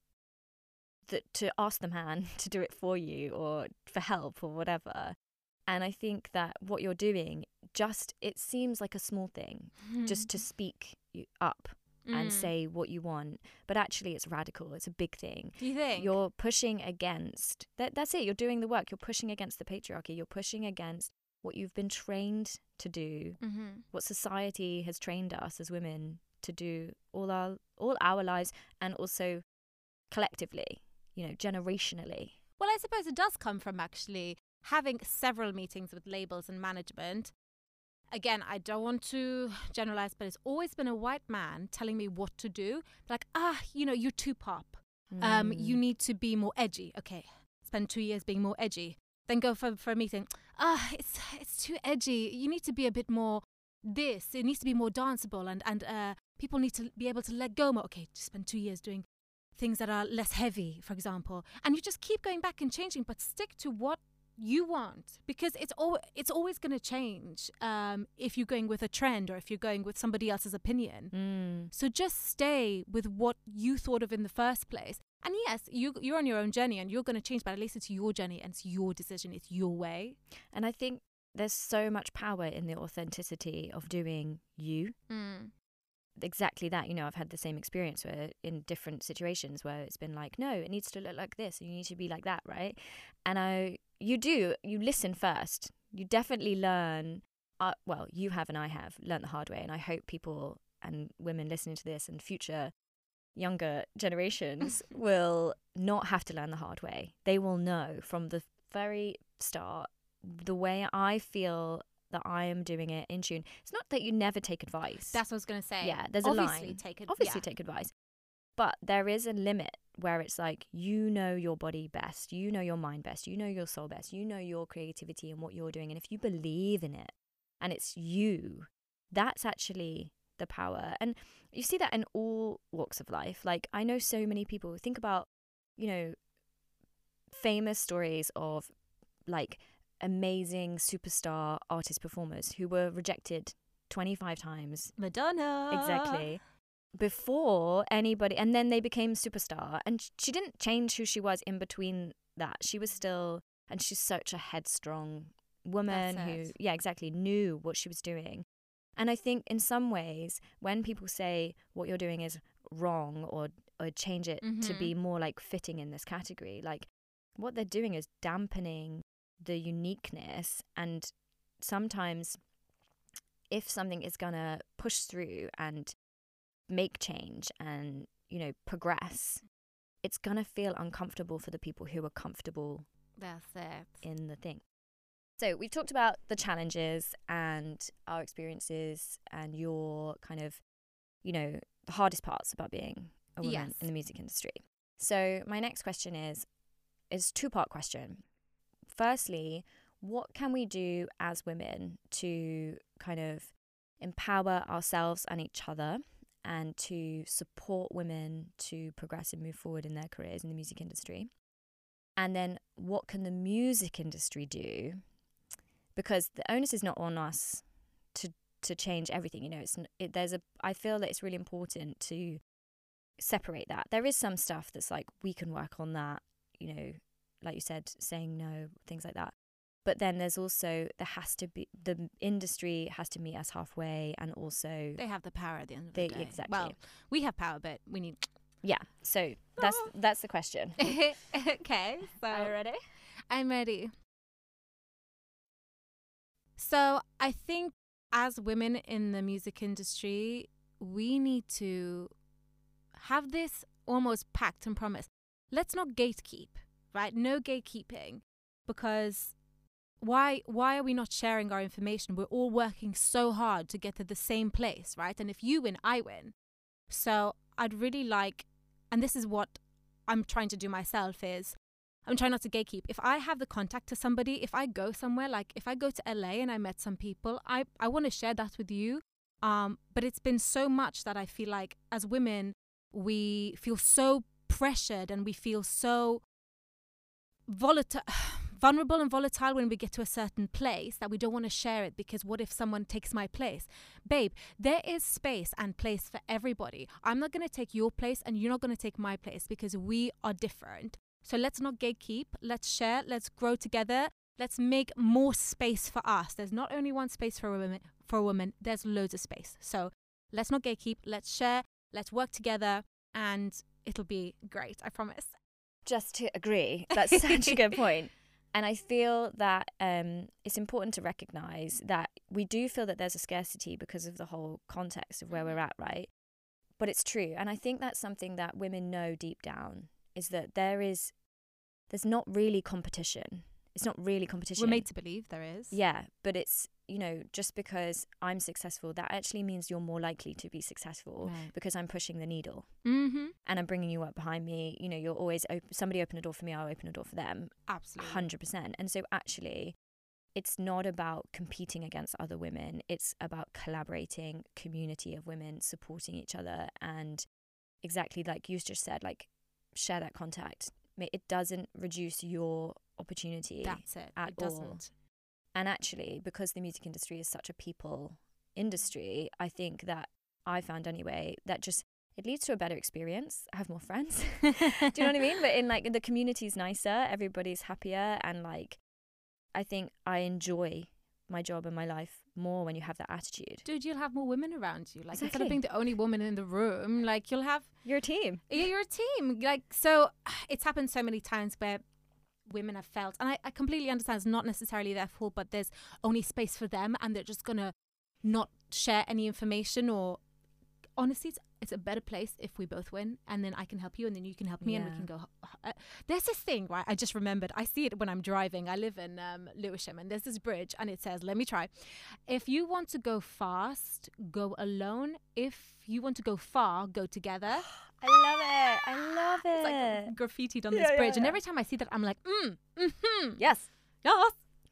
that to ask the man to do it for you or for help or whatever. And I think that what you're doing, just, it seems like a small thing, Mm. just to speak you up and Mm. say what you want. But actually it's radical. It's a big thing. Do you think? You're pushing against, that, that's it. You're doing the work. You're pushing against the patriarchy. You're pushing against what you've been trained to do, Mm-hmm. what society has trained us as women to do all our, all our lives and also collectively, you know, generationally. Well, I suppose it does come from actually having several meetings with labels and management. Again, I don't want to generalize, but it's always been a white man telling me what to do. Like, ah, you know, you're too pop. Um, Mm. you need to be more edgy. Okay, spend two years being more edgy. Then go for for a meeting. Ah, it's it's too edgy. You need to be a bit more this. It needs to be more danceable, and and uh, people need to be able to let go more. Okay, just spend two years doing things that are less heavy, for example, and you just keep going back and changing, but stick to what you want, because it's all it's always going to change um, if you're going with a trend or if you're going with somebody else's opinion. Mm. So just stay with what you thought of in the first place. And yes, you you're on your own journey and you're going to change, but at least it's your journey and it's your decision, it's your way. And I think there's so much power in the authenticity of doing you. Mm. Exactly that. You know, I've had the same experience where in different situations where it's been like, no, it needs to look like this and you need to be like that, right? And I, you do, you listen first. You definitely learn, uh, well, you have and I have learned the hard way. And I hope people and women listening to this and future younger generations will not have to learn the hard way. They will know from the very start the way I feel that I am doing it in tune. It's not that you never take advice. That's what I was going to say. Yeah, there's a Obviously line. Take it, Obviously yeah. take advice. But there is a limit where it's like, you know your body best, you know your mind best, you know your soul best, you know your creativity and what you're doing. And if you believe in it and it's you, that's actually the power. And you see that in all walks of life. Like, I know so many people, think about, you know, famous stories of like amazing superstar artist performers who were rejected twenty-five times. Madonna. Exactly. Before anybody, and then they became superstar. And sh- she didn't change who she was in between that. She was still, and she's such a headstrong woman That's who, it. yeah, exactly, knew what she was doing. And I think in some ways, when people say what you're doing is wrong or or change it to Mhm. be more like fitting in this category, like what they're doing is dampening the uniqueness. And sometimes if something is gonna push through and make change and, you know, progress, it's gonna feel uncomfortable for the people who are comfortable That's it. in the thing. So we've talked about the challenges and our experiences and your kind of, you know, the hardest parts about being a woman Yes. in the music industry. So my next question is is a two-part question. Firstly, what can we do as women to kind of empower ourselves and each other and to support women to progress and move forward in their careers in the music industry? And then what can the music industry do? Because the onus is not on us to to change everything. You know, it's it, there's a. I feel that it's really important to separate that. There is some stuff that's like we can work on that. You know, like you said, saying no, things like that. But then there's also there has to be the industry has to meet us halfway, and also They have the power at the end of They- the day. exactly. Well, we have power, but we need. yeah. So that's that's the question. Okay, so Are you ready? I'm ready. So I think as women in the music industry, we need to have this almost pact and promise. Let's not gatekeep, right? No gatekeeping, because why why are we not sharing our information? We're all working so hard to get to the same place, right? And if you win, I win. So I'd really like, and this is what I'm trying to do myself, is I'm trying not to gatekeep. If I have the contact to somebody, if I go somewhere, like if I go to L A and I met some people, I, I want to share that with you. Um, but it's been so much that I feel like as women, we feel so pressured and we feel so volatile, vulnerable and volatile when we get to a certain place that we don't want to share it, because what if someone takes my place? Babe, there is space and place for everybody. I'm not going to take your place and you're not going to take my place, because we are different. So let's not gatekeep. Let's share. Let's grow together. Let's make more space for us. There's not only one space for a woman. For a woman, there's loads of space. So let's not gatekeep. Let's share. Let's work together, and it'll be great. I promise. Just to agree, that's such a good point. And I feel that um, it's important to recognise that we do feel that there's a scarcity because of the whole context of where we're at, right? But it's true. And I think that's something that women know deep down, is that there is, there's not really competition. It's not really competition. We're made to believe there is. Yeah, but it's, you know, just because I'm successful, that actually means you're more likely to be successful, Right. because I'm pushing the needle Mm-hmm. and I'm bringing you up behind me. You know, you're always, op- somebody open a door for me, I'll open a door for them. Absolutely. one hundred percent. And so actually, it's not about competing against other women. It's about collaborating, community of women supporting each other. And exactly like you just said, like, share that contact. It doesn't reduce your opportunity. That's it. At It doesn't. all. And actually, because the music industry is such a people industry, I think that I found anyway, that just, it leads to a better experience. I have more friends. Do you know what I mean? But in like, the community's nicer, everybody's happier. And like, I think I enjoy my job and my life more when you have that attitude. Dude, you'll have more women around you. Like, instead Exactly. of being the only woman in the room, like, you'll have, You're a team. yeah, you're a team. Like, so it's happened so many times where women have felt, and I, I completely understand it's not necessarily their fault, but there's only space for them and they're just gonna not share any information. Or honestly, it's, it's a better place if we both win, and then I can help you and then you can help me, and we Yeah. can go. Uh, there's this thing, right? I just remembered. I see it when I'm driving. I live in um, Lewisham, and there's this bridge, and it says, let me try. If you want to go fast, go alone. If you want to go far, go together. I love it. I love it. It's like graffitied on Yeah, this yeah, bridge. And yeah. every time I see that, I'm like, mm, mm-hmm. Yes. Yes.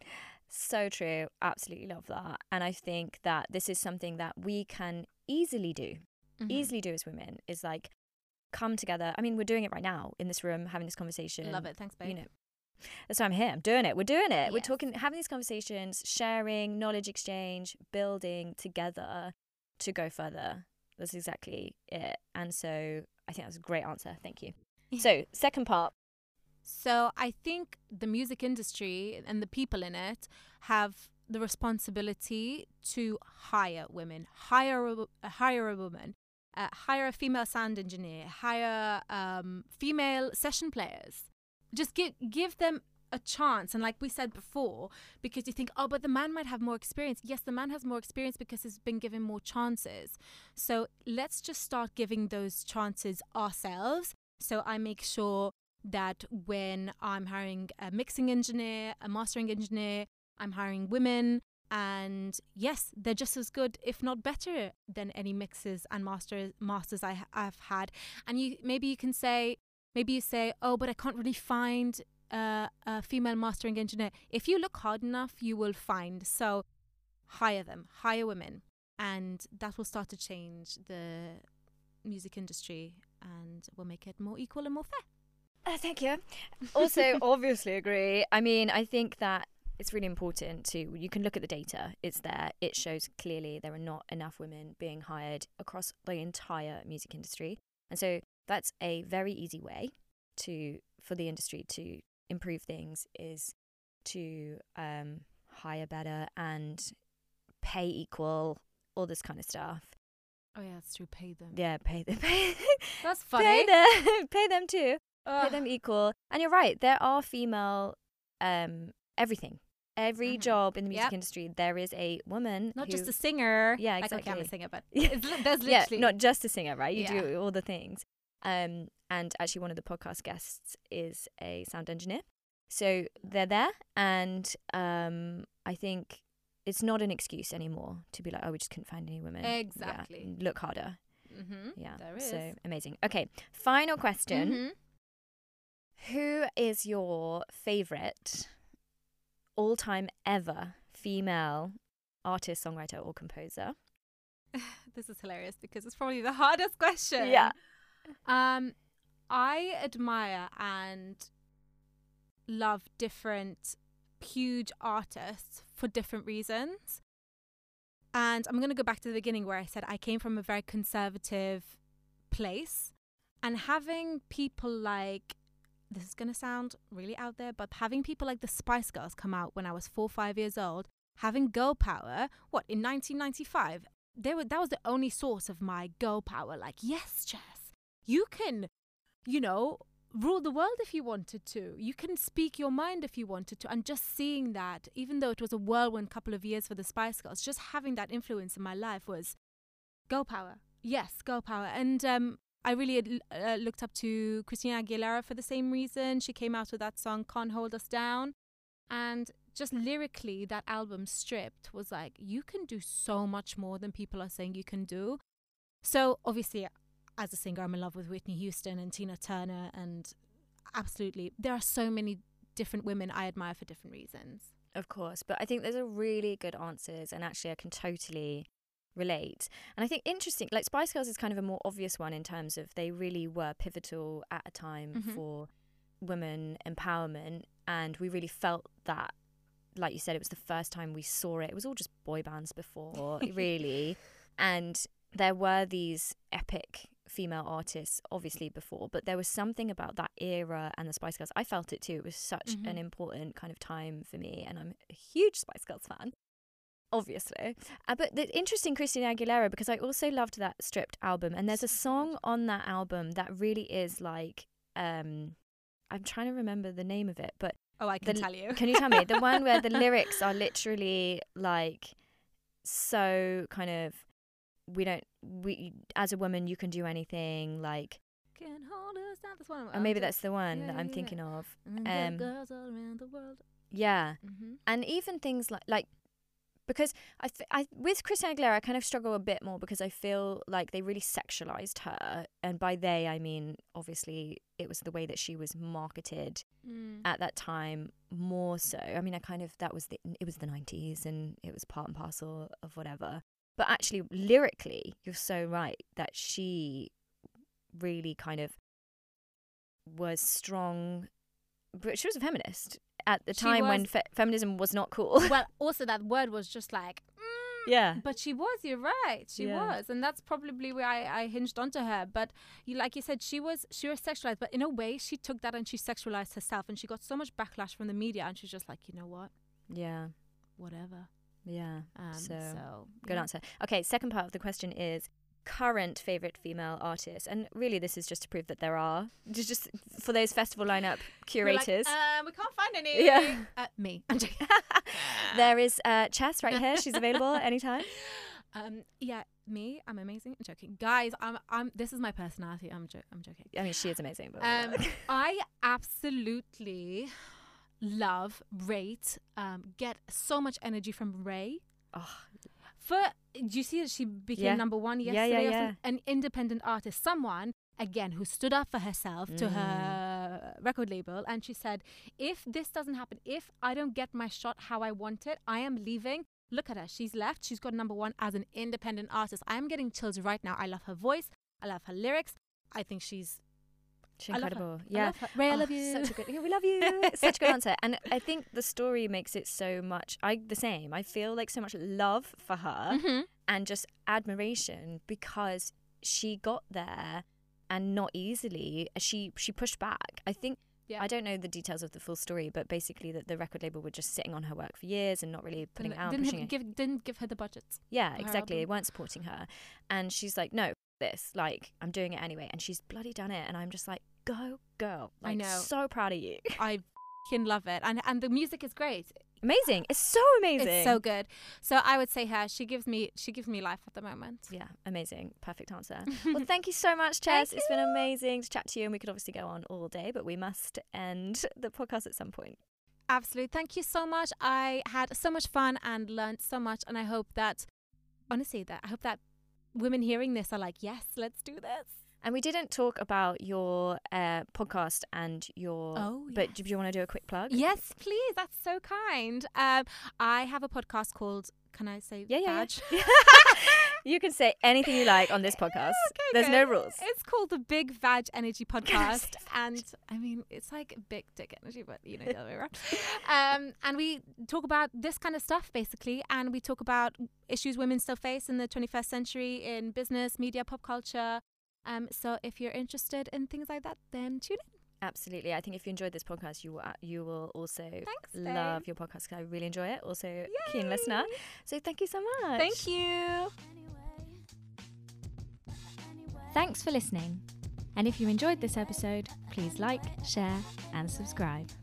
So true. Absolutely love that. And I think that this is something that we can easily do, Mhm. easily do as women, is like come together. I mean, we're doing it right now in this room, having this conversation. Love it. Thanks, babe. You know, that's why I'm here. I'm doing it. We're doing it. We're Yes. talking, having these conversations, sharing, knowledge exchange, building together to go further. That's exactly it. And so I think that's a great answer. Thank you. So, second part. So I think the music industry and the people in it have the responsibility to hire women, hire a, uh, hire a woman, uh, hire a female sound engineer, hire um, female session players. Just give give them a chance. And like we said before, because you think, oh, but the man might have more experience. Yes, the man has more experience because he's been given more chances. So let's just start giving those chances ourselves. So I make sure that when I'm hiring a mixing engineer, a mastering engineer, I'm hiring women. And yes, they're just as good, if not better, than any mixers and masters masters I, I've had. And you maybe you can say, maybe you say, oh, but I can't really find uh, a female mastering engineer. If you look hard enough, you will find. So hire them, hire women. And that will start to change the music industry and will make it more equal and more fair. Uh, thank you. Also, obviously agree. I mean, I think that it's really important to, you can look at the data. It's there. It shows clearly there are not enough women being hired across the entire music industry. And so that's a very easy way to, for the industry to improve things, is to um, hire better and pay equal, all this kind of stuff. Oh yeah, that's true. Pay them. Yeah, pay them. Pay, That's pay funny. them. Pay them too. Pay Ugh. them equal. And you're right, there are female um everything. Every Mhm. job in the music Yep. industry, there is a woman Not who, just a singer. Yeah, Like, okay, I'm a exactly. singer, but Yeah. it's, li- there's yeah, literally not just a singer, right? You Yeah. do all the things. Um and actually one of the podcast guests is a sound engineer. So they're there, and um I think it's not an excuse anymore to be like, oh, we just couldn't find any women. Yeah, Exactly. look harder. Mm-hmm. Yeah. There So is. amazing. Okay. Final question. Mhm. Who is your favorite all-time ever female artist, songwriter, or composer? This is hilarious because it's probably the hardest question. Yeah. Um, I admire and love different huge artists for different reasons. And I'm going to go back to the beginning where I said I came from a very conservative place. And having people like, this is going to sound really out there, but having people like the Spice Girls come out when I was four or five years old, having girl power, what, in nineteen ninety-five, they were, that was the only source of my girl power. Like, yes, Jess, you can, you know, rule the world if you wanted to. You can speak your mind if you wanted to. And just seeing that, even though it was a whirlwind couple of years for the Spice Girls, just having that influence in my life was girl power. Yes, girl power. And um, I really uh, looked up to Christina Aguilera for the same reason. She came out with that song, Can't Hold Us Down. And just lyrically, that album Stripped was like, you can do so much more than people are saying you can do. So obviously, as a singer, I'm in love with Whitney Houston and Tina Turner, and absolutely, there are so many different women I admire for different reasons. Of course, but I think those are really good answers, and actually I can totally relate. And I think interesting, like Spice Girls is kind of a more obvious one in terms of they really were pivotal at a time Mm-hmm. for women empowerment, and we really felt that, like you said, it was the first time we saw it. It was all just boy bands before, really. And there were these epic female artists, obviously, before, but there was something about that era and the Spice Girls. I felt it too. It was such Mhm. an important kind of time for me, and I'm a huge Spice Girls fan, obviously. Uh, but the interesting Christina Aguilera, because I also loved that Stripped album, and there's a song on that album that really is like, um, I'm trying to remember the name of it, but Oh, I can The- tell you. can you tell me? The one where the lyrics are literally like so kind of, we don't, we as a woman, you can do anything, like, Can hold us down. That's one. or maybe that's the one yeah, that I'm yeah, thinking of. um, um, girls all around the world. Yeah. Mm-hmm. And even things like, like, because I, th- I with Christina Aguilera, I kind of struggle a bit more because I feel like they really sexualized her. And by they, I mean, obviously, it was the way that she was marketed Mm. at that time more so. I mean, I kind of, that was the, it was the nineties and it was part and parcel of whatever. But actually, lyrically, you're so right that she really kind of was strong. But she was a feminist at the She time when was- fe- feminism was not cool. Well, also that word was just like, mm, Yeah. but she was. You're right. She Yeah. was, and that's probably where I, I hinged onto her. But you, like you said, she was she was sexualized. But in a way, she took that and she sexualized herself, and she got so much backlash from the media. And she's just like, you know what, Yeah. whatever. Yeah. Um, So, so, Good yeah. answer. Okay, second part of the question is current favorite female artists, and really this is just to prove that there are, just, just for those festival lineup We're like, curators. uh, we can't find any. Yeah. Uh, me. I'm joking. There is uh, Chess right here. She's available anytime. Um, yeah, me. I'm amazing. I'm joking, guys. I'm. I'm. This is my personality. I'm. Jo- I'm joking. I mean, she is amazing. But Um, I absolutely love, rate, um, get so much energy from Ray. oh, For do you see that she became Yeah. number one Yeah, yesterday? yeah, or some- yeah. An independent artist, someone again who stood up for herself to Mm. her record label, and she said, "If this doesn't happen, if I don't get my shot how I want it, I am leaving." Look at her. She's left. She's got number one as an independent artist. I am getting chills right now. I love her voice. I love her lyrics. I think she's she's I love her. incredible. I Yeah. love her. Ray, I Oh, love you. Such a good. Yeah, we love you. Such a good answer. And I think the story makes it so much. I the same. I feel like so much love for her Mhm. and just admiration because she got there and not easily. She she pushed back. I think. Yeah. I don't know the details of the full story, but basically that the record label were just sitting on her work for years and not really putting it out, didn't pushing have, it. give didn't give her the budgets. Yeah, her exactly. They album. weren't supporting her. And she's like, no, f- this, like, I'm doing it anyway. And she's bloody done it. And I'm just like, go, girl. I Like, know. so proud of you. I f***ing love it, and and the music is great. Amazing. It's so amazing. It's so good. So I would say her. She gives me she gives me life at the moment. Yeah, amazing. Perfect answer. Well, thank you so much, Chess. It's been amazing to chat to you. And we could obviously go on all day, but we must end the podcast at some point. Absolutely. Thank you so much. I had so much fun and learned so much, and I hope that honestly that I hope that women hearing this are like, yes, let's do this. And we didn't talk about your uh, podcast and your... Oh, But yes. do you want to do a quick plug? Yes, please. That's so kind. Um, I have a podcast called, can I say Yeah, yeah, Vag? yeah. You can say anything you like on this podcast. Okay, There's good. no rules. It's called the Big Vag Energy Podcast. And I mean, it's like big dick energy, but you know, the other way around. Um, and we talk about this kind of stuff, basically. And we talk about issues women still face in the twenty-first century in business, media, pop culture. Um, so if you're interested in things like that, then tune in. Absolutely. I think if you enjoyed this podcast, you will, uh, you will also Thanks, love babe. your podcast because I really enjoy it. Also, keen listener. So thank you so much. Thank you. Thanks for listening. And if you enjoyed this episode, please like, share, and subscribe.